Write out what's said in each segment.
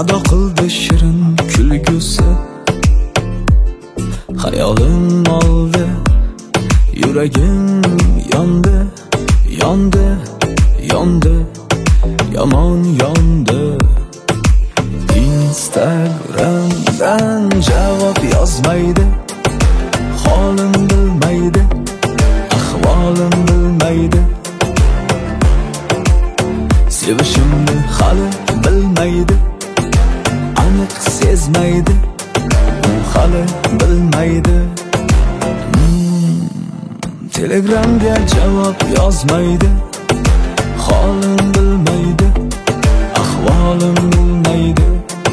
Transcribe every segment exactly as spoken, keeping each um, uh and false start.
ado qildi shirin kulgusi. Hayolim oldi, yuragim yondi, yondi, yondi, yomon yondi. Instagramdan javob yozmaydi, holim bilmaydi, ahvolim bilmaydi, sevishimni hali bilmaydi, aniq sezmaydi, u hali bilmaydi. hmm. Telegramga javob yozmaydi, holim bilmaydi, ahvolim bilmaydi,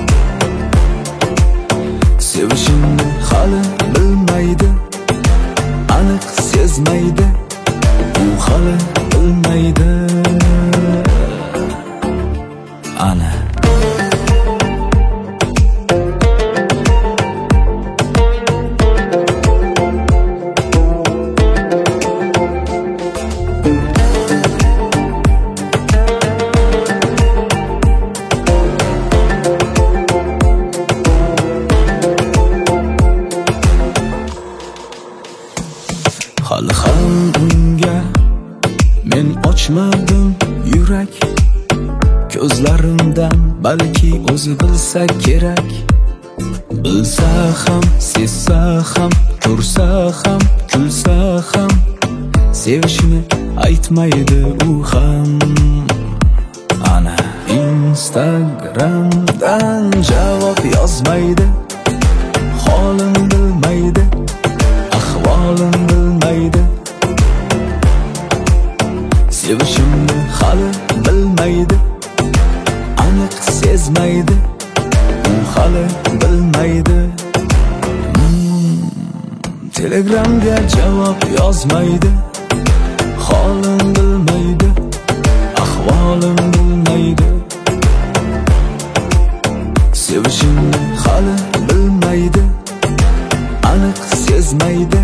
sevishimni hali bilmaydi, aniq sezmaydi, u hali bilmaydi. Ana hali ham unga men ochmadim yurak, ko'zlarimdan balki o'zi bilsa kerak. Bilsa ham, sezsa ham, ko'rsa ham, kulsa ham, sevishini aytmaydi u ham. Ana Instagramdan javob yozmaydi, holim bilmaydi, ahvolim bilmaydi, sevishimni hali bilmaydi, aniq sezmaydi, u hali bilmaydi. hmm. Telegramga javob yozmaydi, holim bilmaydi, ahvolim bilmaydi, sevishimni hali bilmaydi, aniq sezmaydi,